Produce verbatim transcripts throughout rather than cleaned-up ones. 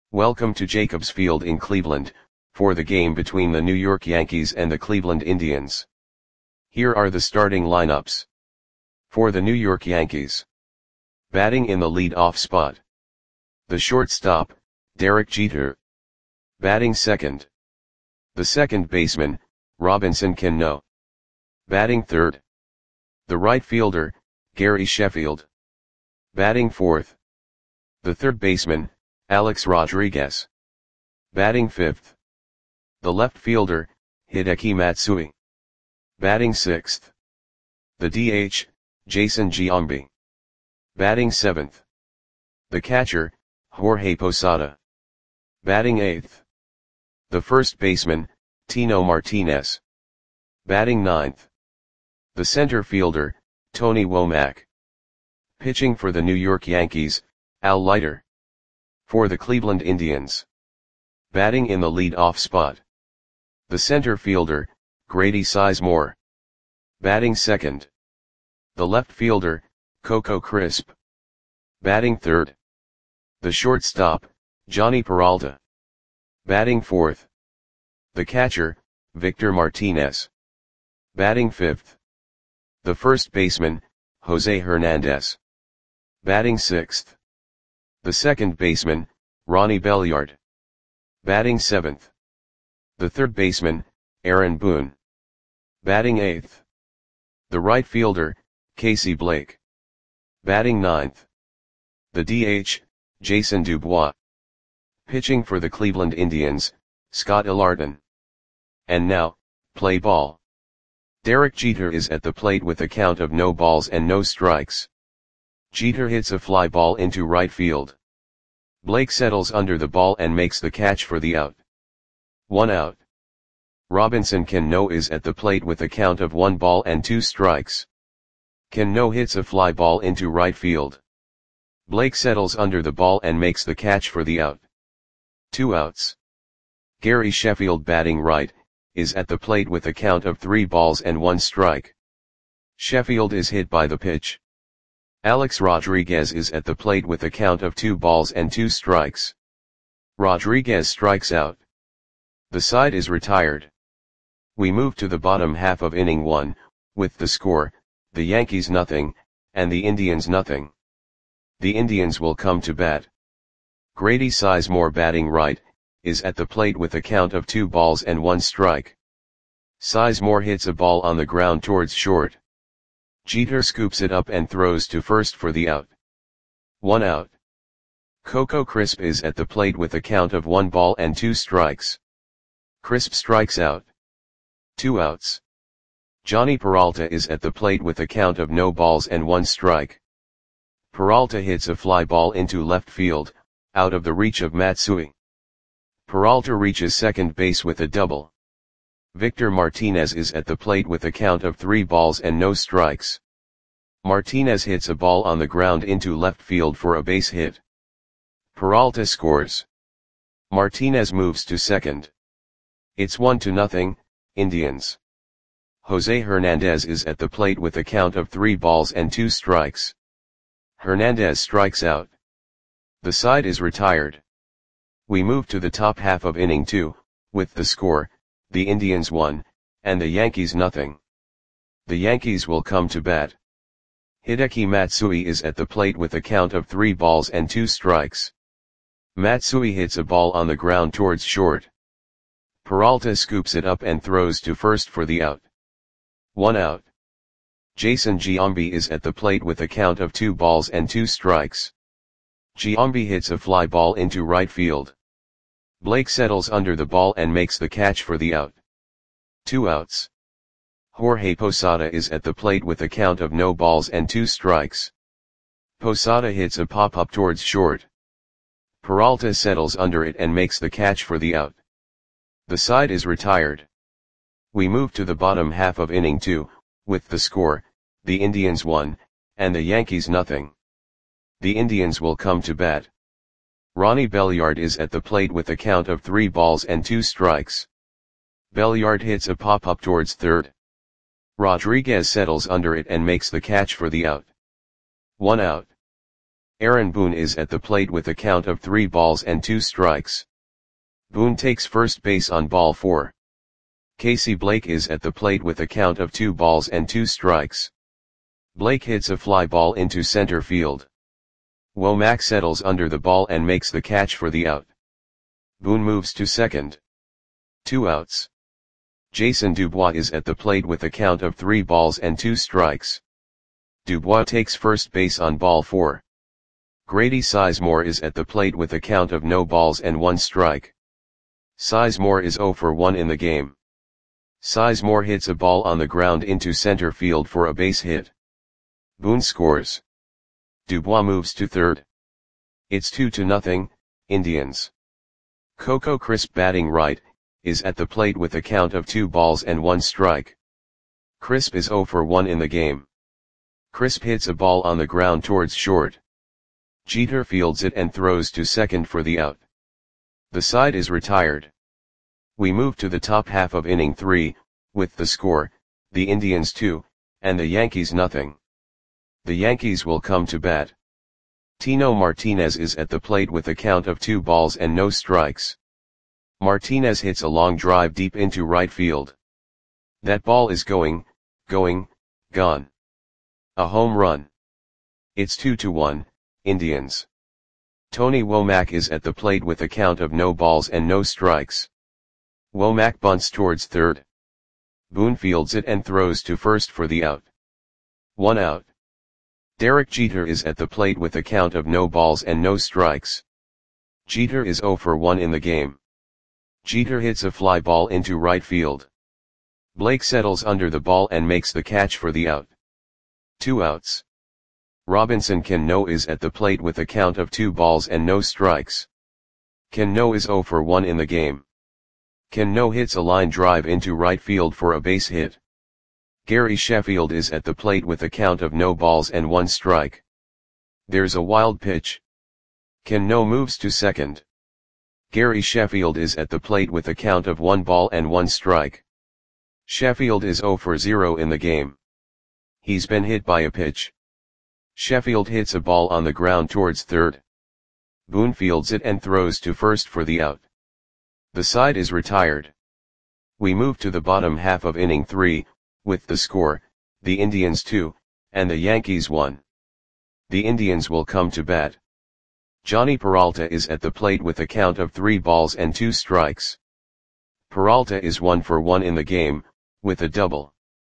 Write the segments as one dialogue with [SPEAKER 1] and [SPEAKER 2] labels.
[SPEAKER 1] Welcome to Jacobs Field in Cleveland, for the game between the New York Yankees and the Cleveland Indians. Here are the starting lineups. For the New York Yankees. Batting in the lead-off spot. The shortstop, Derek Jeter. Batting second. The second baseman, Robinson Cano. Batting third. The right fielder, Gary Sheffield. Batting fourth. The third baseman, Alex Rodriguez. Batting fifth. The left fielder, Hideki Matsui. Batting sixth. The D H, Jason Giambi. Batting seventh. The catcher, Jorge Posada. Batting eighth. The first baseman, Tino Martinez. Batting ninth. The center fielder, Tony Womack. Pitching for the New York Yankees, Al Leiter. For the Cleveland Indians. Batting in the lead-off spot. The center fielder, Grady Sizemore. Batting second. The left fielder, Coco Crisp. Batting third. The shortstop, Johnny Peralta. Batting fourth. The catcher, Victor Martinez. Batting fifth. The first baseman, Jose Hernandez. Batting sixth. The second baseman, Ronnie Belliard. Batting seventh. The third baseman, Aaron Boone. Batting eighth. The right fielder, Casey Blake. Batting ninth. The D H, Jason Dubois. Pitching for the Cleveland Indians, Scott Ilarton. And now, play ball. Derek Jeter is at the plate with a count of no balls and no strikes. Jeter hits a fly ball into right field. Blake settles under the ball and makes the catch for the out. One out. Robinson Cano is at the plate with a count of one ball and two strikes. Cano hits a fly ball into right field. Blake settles under the ball and makes the catch for the out. Two outs. Gary Sheffield, batting right, is at the plate with a count of three balls and one strike. Sheffield is hit by the pitch. Alex Rodriguez is at the plate with a count of two balls and two strikes. Rodriguez strikes out. The side is retired. We move to the bottom half of inning one, with the score, the Yankees nothing, and the Indians nothing. The Indians will come to bat. Grady Sizemore, batting right, is at the plate with a count of two balls and one strike. Sizemore hits a ball on the ground towards short. Jeter scoops it up and throws to first for the out. One out. Coco Crisp is at the plate with a count of one ball and two strikes. Crisp strikes out. Two outs. Johnny Peralta is at the plate with a count of no balls and one strike. Peralta hits a fly ball into left field, out of the reach of Matsui. Peralta reaches second base with a double. Victor Martinez is at the plate with a count of three balls and no strikes. Martinez hits a ball on the ground into left field for a base hit. Peralta scores. Martinez moves to second. It's one to nothing, Indians. Jose Hernandez is at the plate with a count of three balls and two strikes. Hernandez strikes out. The side is retired. We move to the top half of inning two, with the score, the Indians one, and the Yankees nothing. The Yankees will come to bat. Hideki Matsui is at the plate with a count of three balls and two strikes. Matsui hits a ball on the ground towards short. Peralta scoops it up and throws to first for the out. One out. Jason Giambi is at the plate with a count of two balls and two strikes. Giambi hits a fly ball into right field. Blake settles under the ball and makes the catch for the out. Two outs. Jorge Posada is at the plate with a count of no balls and two strikes. Posada hits a pop-up towards short. Peralta settles under it and makes the catch for the out. The side is retired. We move to the bottom half of inning two, with the score, the Indians one, and the Yankees nothing. The Indians will come to bat. Ronnie Belliard is at the plate with a count of three balls and two strikes. Belliard hits a pop-up towards third. Rodriguez settles under it and makes the catch for the out. One out. Aaron Boone is at the plate with a count of three balls and two strikes. Boone takes first base on ball four. Casey Blake is at the plate with a count of two balls and two strikes. Blake hits a fly ball into center field. Womack settles under the ball and makes the catch for the out. Boone moves to second. Two outs. Jason Dubois is at the plate with a count of three balls and two strikes. Dubois takes first base on ball four. Grady Sizemore is at the plate with a count of no balls and one strike. Sizemore is zero for one in the game. Sizemore hits a ball on the ground into center field for a base hit. Boone scores. Dubois moves to third. It's two to nothing, Indians. Coco Crisp, batting right, is at the plate with a count of two balls and one strike. Crisp is zero for one in the game. Crisp hits a ball on the ground towards short. Jeter fields it and throws to second for the out. The side is retired. We move to the top half of inning three, with the score, the Indians two, and the Yankees nothing. The Yankees will come to bat. Tino Martinez is at the plate with a count of two balls and no strikes. Martinez hits a long drive deep into right field. That ball is going, going, gone. A home run. It's two to one, Indians. Tony Womack is at the plate with a count of no balls and no strikes. Womack bunts towards third. Boone fields it and throws to first for the out. One out. Derek Jeter is at the plate with a count of no balls and no strikes. Jeter is zero for one in the game. Jeter hits a fly ball into right field. Blake settles under the ball and makes the catch for the out. Two outs. Robinson Cano is at the plate with a count of two balls and no strikes. Cano is zero for one in the game. Cano hits a line drive into right field for a base hit. Gary Sheffield is at the plate with a count of no balls and one strike. There's a wild pitch. Cano moves to second. Gary Sheffield is at the plate with a count of one ball and one strike. Sheffield is zero for zero in the game. He's been hit by a pitch. Sheffield hits a ball on the ground towards third. Boone fields it and throws to first for the out. The side is retired. We move to the bottom half of inning three, with the score, the Indians two, and the Yankees one. The Indians will come to bat. Johnny Peralta is at the plate with a count of three balls and two strikes. Peralta is one for one in the game, with a double.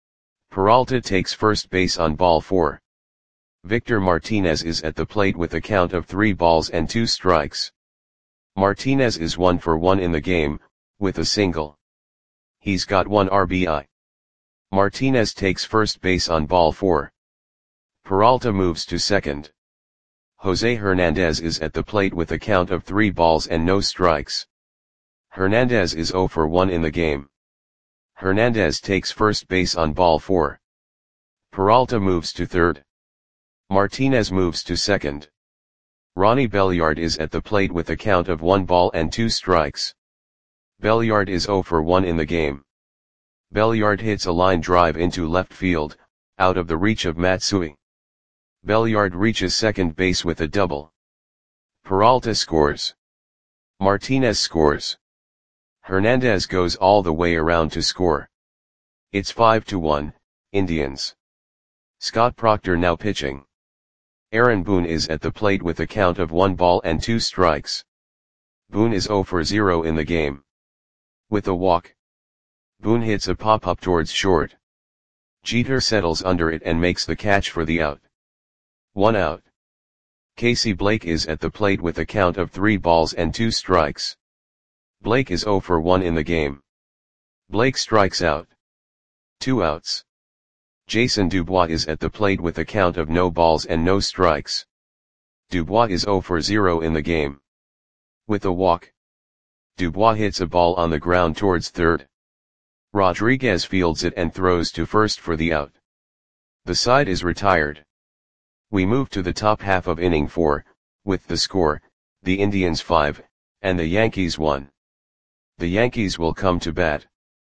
[SPEAKER 1] Peralta takes first base on ball four. Victor Martinez is at the plate with a count of three balls and two strikes. Martinez is one for one in the game, with a single. He's got one R B I. Martinez takes first base on ball four. Peralta moves to second. Jose Hernandez is at the plate with a count of three balls and no strikes. Hernandez is zero for one in the game. Hernandez takes first base on ball four. Peralta moves to third. Martinez moves to second. Ronnie Belliard is at the plate with a count of one ball and two strikes. Belliard is zero for one in the game. Belliard hits a line drive into left field, out of the reach of Matsui. Belliard reaches second base with a double. Peralta scores. Martinez scores. Hernandez goes all the way around to score. It's five to one, Indians. Scott Proctor now pitching. Aaron Boone is at the plate with a count of one ball and two strikes. Boone is zero for zero in the game. With a walk. Boone hits a pop-up towards short. Jeter settles under it and makes the catch for the out. One out. Casey Blake is at the plate with a count of three balls and two strikes. Blake is zero for one in the game. Blake strikes out. Two outs. Jason Dubois is at the plate with a count of no balls and no strikes. Dubois is zero for zero in the game. With a walk. Dubois hits a ball on the ground towards third. Rodriguez fields it and throws to first for the out. The side is retired. We move to the top half of inning four, with the score, the Indians five, and the Yankees one. The Yankees will come to bat.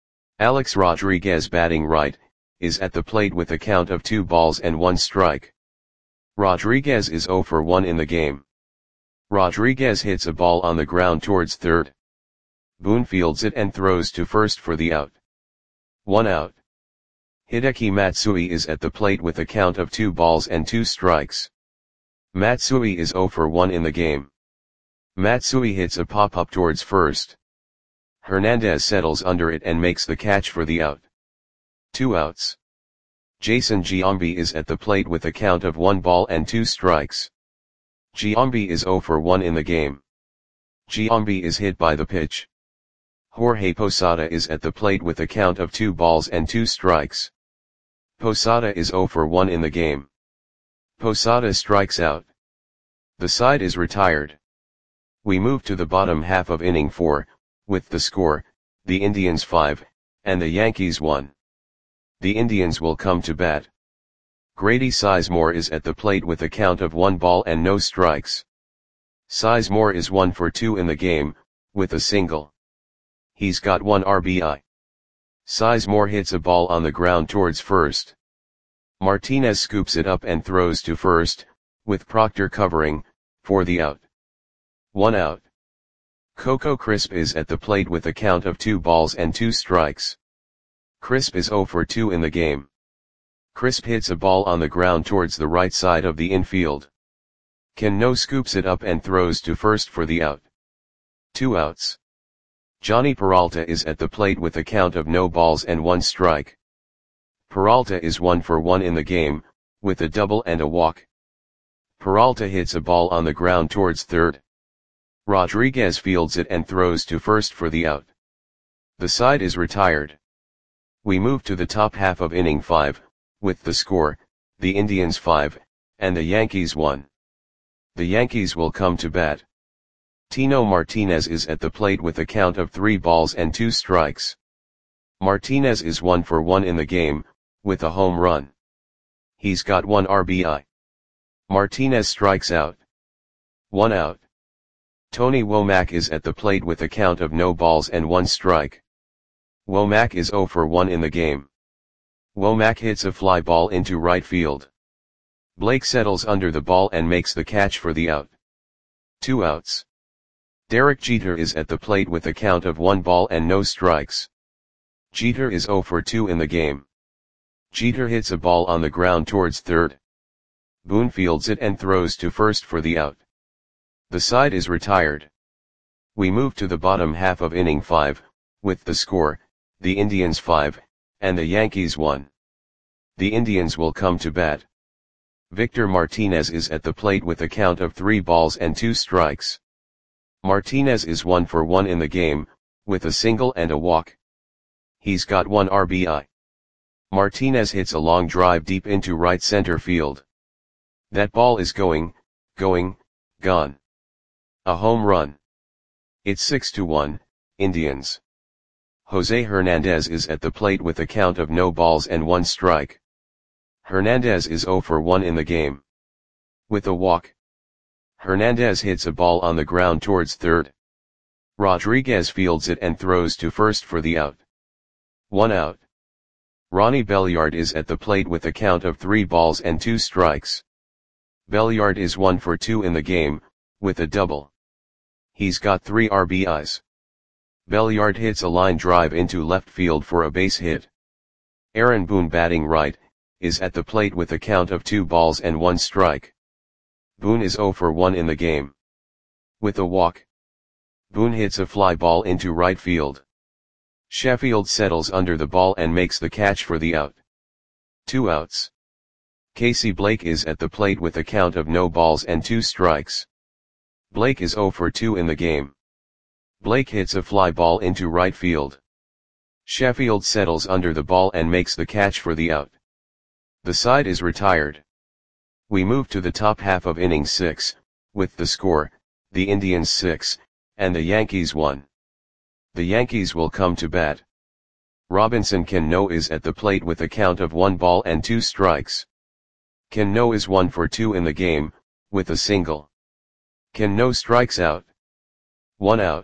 [SPEAKER 1] Alex Rodriguez, batting right, is at the plate with a count of two balls and one strike. Rodriguez is zero for one in the game. Rodriguez hits a ball on the ground towards third. Boone fields it and throws to first for the out. One out. Hideki Matsui is at the plate with a count of two balls and two strikes. Matsui is zero for one in the game. Matsui hits a pop-up towards first. Hernandez settles under it and makes the catch for the out. Two outs. Jason Giambi is at the plate with a count of one ball and two strikes. Giambi is zero for one in the game. Giambi is hit by the pitch. Jorge Posada is at the plate with a count of two balls and two strikes. Posada is zero for one in the game. Posada strikes out. The side is retired. We move to the bottom half of inning four, with the score, the Indians five, and the Yankees one. The Indians will come to bat. Grady Sizemore is at the plate with a count of one ball and no strikes. Sizemore is one for two in the game, with a single. He's got one R B I. Sizemore hits a ball on the ground towards first. Martinez scoops it up and throws to first, with Proctor covering, for the out. One out. Coco Crisp is at the plate with a count of two balls and two strikes. Crisp is zero for two in the game. Crisp hits a ball on the ground towards the right side of the infield. Cano scoops it up and throws to first for the out. Two outs. Johnny Peralta is at the plate with a count of no balls and one strike. Peralta is one for one in the game, with a double and a walk. Peralta hits a ball on the ground towards third. Rodriguez fields it and throws to first for the out. The side is retired. We move to the top half of inning five, with the score, the Indians five, and the Yankees one. The Yankees will come to bat. Tino Martinez is at the plate with a count of three balls and two strikes. Martinez is one for one in the game, with a home run. He's got one R B I. Martinez strikes out. One out. Tony Womack is at the plate with a count of no balls and one strike. Womack is zero for one in the game. Womack hits a fly ball into right field. Blake settles under the ball and makes the catch for the out. Two outs. Derek Jeter is at the plate with a count of one ball and no strikes. Jeter is zero for two in the game. Jeter hits a ball on the ground towards third. Boone fields it and throws to first for the out. The side is retired. We move to the bottom half of inning five, with the score, the Indians five, and the Yankees one. The Indians will come to bat. Victor Martinez is at the plate with a count of three balls and two strikes. Martinez is one for one in the game, with a single and a walk. He's got one R B I. Martinez hits a long drive deep into right center field. That ball is going, going, gone. A home run. It's six to one, Indians. Jose Hernandez is at the plate with a count of no balls and one strike. Hernandez is zero for one in the game. With a walk. Hernandez hits a ball on the ground towards third. Rodriguez fields it and throws to first for the out. One out. Ronnie Belliard is at the plate with a count of three balls and two strikes. Belliard is one for two in the game, with a double. He's got three R B Is. Belliard hits a line drive into left field for a base hit. Aaron Boone, batting right, is at the plate with a count of two balls and one strike. Boone is zero for one in the game. With a walk. Boone hits a fly ball into right field. Sheffield settles under the ball and makes the catch for the out. Two outs. Casey Blake is at the plate with a count of no balls and two strikes. Blake is zero for two in the game. Blake hits a fly ball into right field. Sheffield settles under the ball and makes the catch for the out. The side is retired. We move to the top half of inning six, with the score, the Indians six, and the Yankees one. The Yankees will come to bat. Robinson Cano is at the plate with a count of one ball and two strikes. Cano is one for two in the game, with a single. Cano strikes out. One out.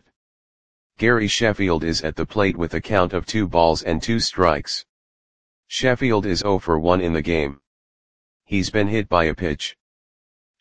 [SPEAKER 1] Gary Sheffield is at the plate with a count of two balls and two strikes. Sheffield is zero for one in the game. He's been hit by a pitch.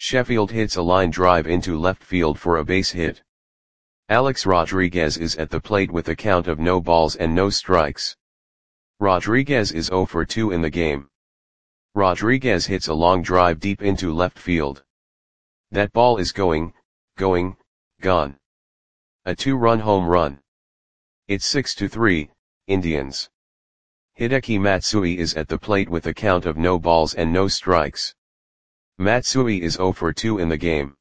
[SPEAKER 1] Sheffield hits a line drive into left field for a base hit. Alex Rodriguez is at the plate with a count of no balls and no strikes. Rodriguez is zero for two in the game. Rodriguez hits a long drive deep into left field. That ball is going, going, gone. A two-run home run. It's six to three, Indians. Hideki Matsui is at the plate with a count of no balls and no strikes. Matsui is zero for two in the game.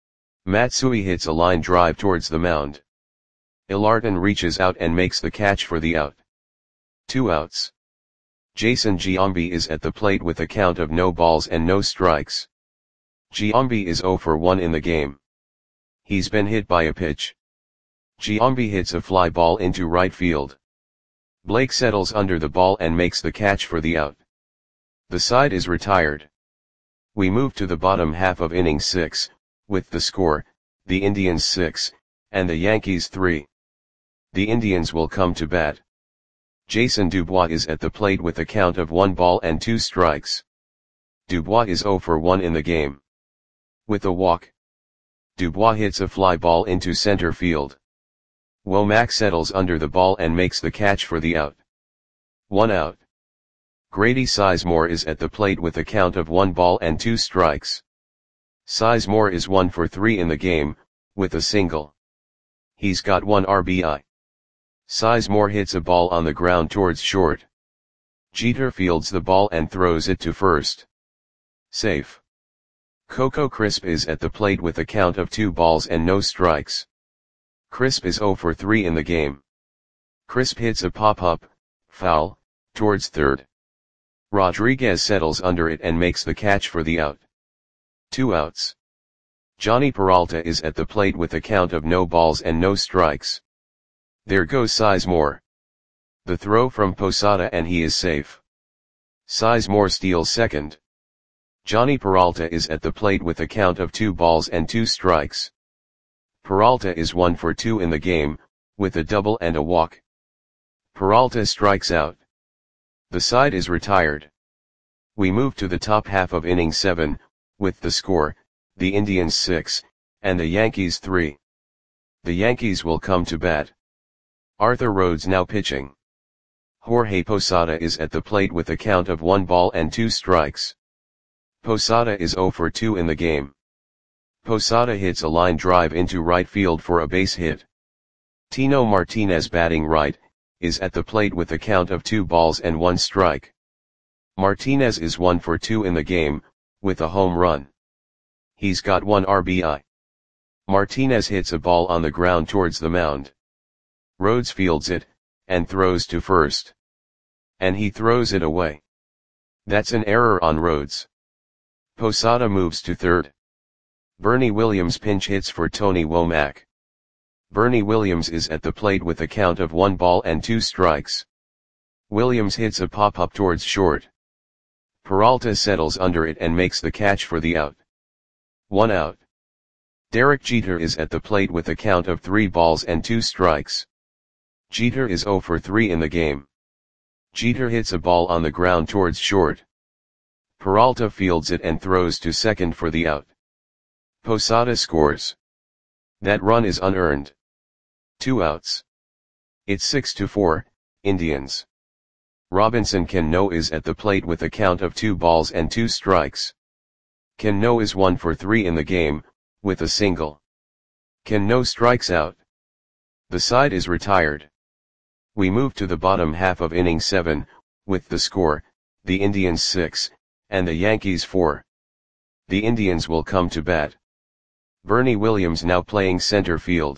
[SPEAKER 1] Matsui hits a line drive towards the mound. Ilarton reaches out and makes the catch for the out. Two outs. Jason Giambi is at the plate with a count of no balls and no strikes. Giambi is zero for one in the game. He's been hit by a pitch. Giambi hits a fly ball into right field. Blake settles under the ball and makes the catch for the out. The side is retired. We move to the bottom half of inning six, with the score, the Indians six, and the Yankees three. The Indians will come to bat. Jason Dubois is at the plate with a count of one ball and two strikes. Dubois is zero for one in the game. With a walk. Dubois hits a fly ball into center field. Womack settles under the ball and makes the catch for the out. One out. Grady Sizemore is at the plate with a count of one ball and two strikes. Sizemore is one for three in the game, with a single. He's got one R B I. Sizemore hits a ball on the ground towards short. Jeter fields the ball and throws it to first. Safe. Coco Crisp is at the plate with a count of two balls and no strikes. Crisp is zero for three in the game. Crisp hits a pop-up, foul, towards third. Rodriguez settles under it and makes the catch for the out. Two outs. Johnny Peralta is at the plate with a count of no balls and no strikes. There goes Sizemore. The throw from Posada and he is safe. Sizemore steals second. Johnny Peralta is at the plate with a count of two balls and two strikes. Peralta is one for two in the game, with a double and a walk. Peralta strikes out. The side is retired. We move to the top half of inning seven, with the score, the Indians six, and the Yankees three. The Yankees will come to bat. Arthur Rhodes now pitching. Jorge Posada is at the plate with a count of one ball and two strikes. Posada is zero for two in the game. Posada hits a line drive into right field for a base hit. Tino Martinez batting right, is at the plate with a count of two balls and one strike. Martinez is one for two in the game, with a home run. He's got one R B I. Martinez hits a ball on the ground towards the mound. Rhodes fields it, and throws to first. And he throws it away. That's an error on Rhodes. Posada moves to third. Bernie Williams pinch hits for Tony Womack. Bernie Williams is at the plate with a count of one ball and two strikes. Williams hits a pop-up towards short. Peralta settles under it and makes the catch for the out. One out. Derek Jeter is at the plate with a count of three balls and two strikes. Jeter is zero for three in the game. Jeter hits a ball on the ground towards short. Peralta fields it and throws to second for the out. Posada scores. That run is unearned. Two outs. It's six to four, Indians. Robinson Cano is at the plate with a count of two balls and two strikes. Cano is one for three in the game, with a single. Cano strikes out. The side is retired. We move to the bottom half of inning seven, with the score, the Indians six, and the Yankees four. The Indians will come to bat. Bernie Williams now playing center field.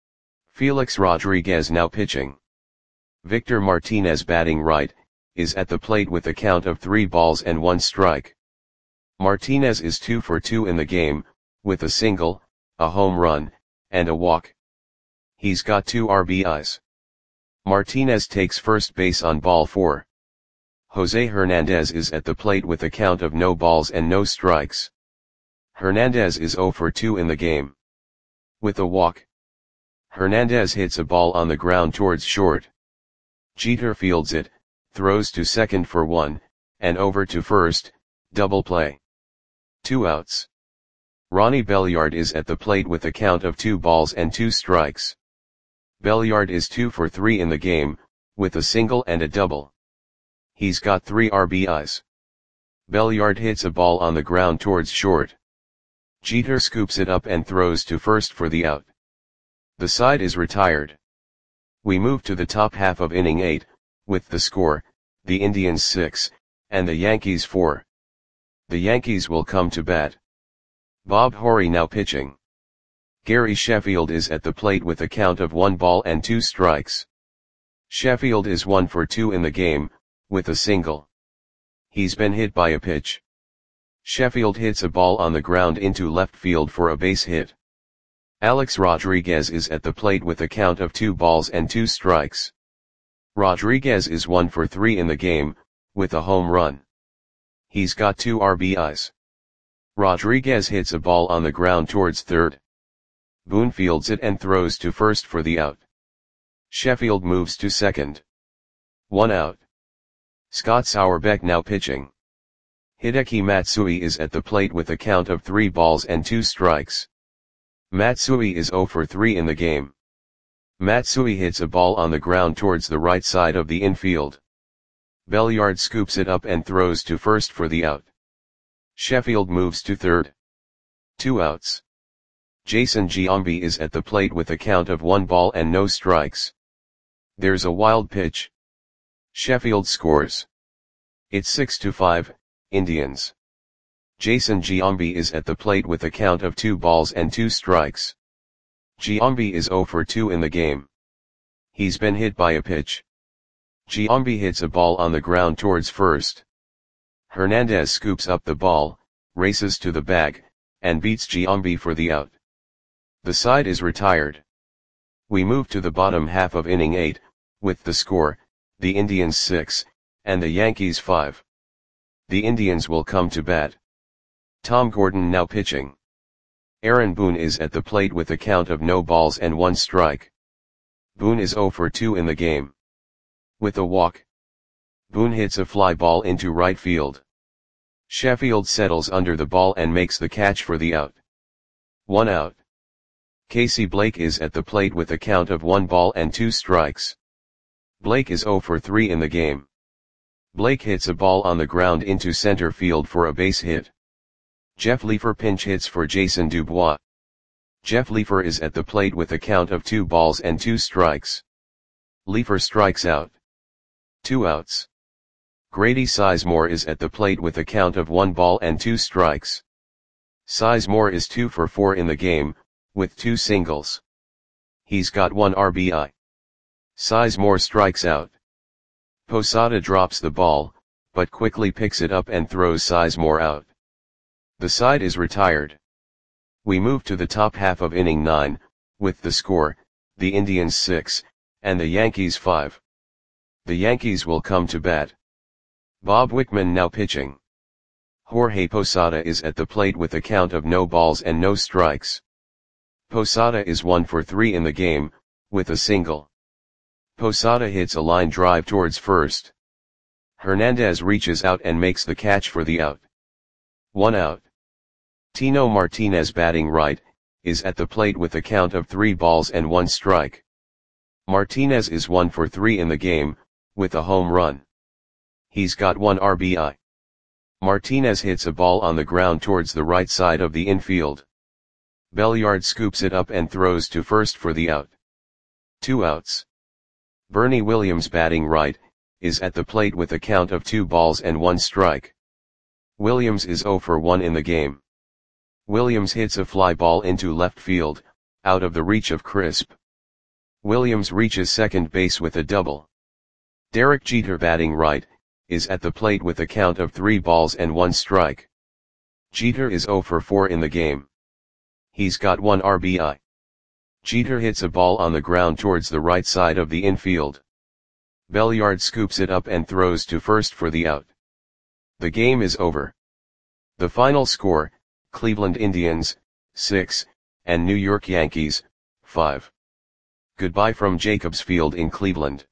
[SPEAKER 1] Felix Rodriguez now pitching. Victor Martinez batting right, is at the plate with a count of three balls and one strike. Martinez is two for two in the game, with a single, a home run, and a walk. He's got two R B Is. Martinez takes first base on ball four. Jose Hernandez is at the plate with a count of no balls and no strikes. Hernandez is zero for two in the game. With a walk. Hernandez hits a ball on the ground towards short. Jeter fields it, throws to second for one, and over to first, double play. Two outs. Ronnie Belliard is at the plate with a count of two balls and two strikes. Belliard is two for three in the game, with a single and a double. He's got three R B Is. Belliard hits a ball on the ground towards short. Jeter scoops it up and throws to first for the out. The side is retired. We move to the top half of inning eight, with the score, the Indians six, and the Yankees four. The Yankees will come to bat. Bob Horry now pitching. Gary Sheffield is at the plate with a count of one ball and two strikes. Sheffield is one for two in the game, with a single. He's been hit by a pitch. Sheffield hits a ball on the ground into left field for a base hit. Alex Rodriguez is at the plate with a count of two balls and two strikes. Rodriguez is one for three in the game, with a home run. He's got two R B Is. Rodriguez hits a ball on the ground towards third. Boone fields it and throws to first for the out. Sheffield moves to second. One out. Scott Sauerbeck now pitching. Hideki Matsui is at the plate with a count of three balls and two strikes. Matsui is zero for three in the game. Matsui hits a ball on the ground towards the right side of the infield. Belliard scoops it up and throws to first for the out. Sheffield moves to third. Two outs. Jason Giambi is at the plate with a count of one ball and no strikes. There's a wild pitch. Sheffield scores. It's six to five, Indians. Jason Giambi is at the plate with a count of two balls and two strikes. Giambi is zero for two in the game. He's been hit by a pitch. Giambi hits a ball on the ground towards first. Hernandez scoops up the ball, races to the bag, and beats Giambi for the out. The side is retired. We move to the bottom half of inning eight, with the score, the Indians six, and the Yankees five. The Indians will come to bat. Tom Gordon now pitching. Aaron Boone is at the plate with a count of no balls and one strike. Boone is zero for two in the game. With a walk. Boone hits a fly ball into right field. Sheffield settles under the ball and makes the catch for the out. One out. Casey Blake is at the plate with a count of one ball and two strikes. Blake is zero for three in the game. Blake hits a ball on the ground into center field for a base hit. Jeff Leefer pinch hits for Jason Dubois. Jeff Leefer is at the plate with a count of two balls and two strikes. Leefer strikes out. Two outs. Grady Sizemore is at the plate with a count of one ball and two strikes. Sizemore is two for four in the game, with two singles. He's got one R B I. Sizemore strikes out. Posada drops the ball, but quickly picks it up and throws Sizemore out. The side is retired. We move to the top half of inning nine, with the score, the Indians six, and the Yankees five. The Yankees will come to bat. Bob Wickman now pitching. Jorge Posada is at the plate with a count of no balls and no strikes. Posada is one for three in the game, with a single. Posada hits a line drive towards first. Hernandez reaches out and makes the catch for the out. One out. Tino Martinez batting right, is at the plate with a count of three balls and one strike. Martinez is one for three in the game, with a home run. He's got one R B I. Martinez hits a ball on the ground towards the right side of the infield. Belliard scoops it up and throws to first for the out. Two outs. Bernie Williams batting right, is at the plate with a count of two balls and one strike. Williams is zero for one in the game. Williams hits a fly ball into left field, out of the reach of Crisp. Williams reaches second base with a double. Derek Jeter batting right, is at the plate with a count of three balls and one strike. Jeter is zero for four in the game. He's got one R B I. Jeter hits a ball on the ground towards the right side of the infield. Belliard scoops it up and throws to first for the out. The game is over. The final score, Cleveland Indians, six, and New York Yankees, five. Goodbye from Jacobs Field in Cleveland.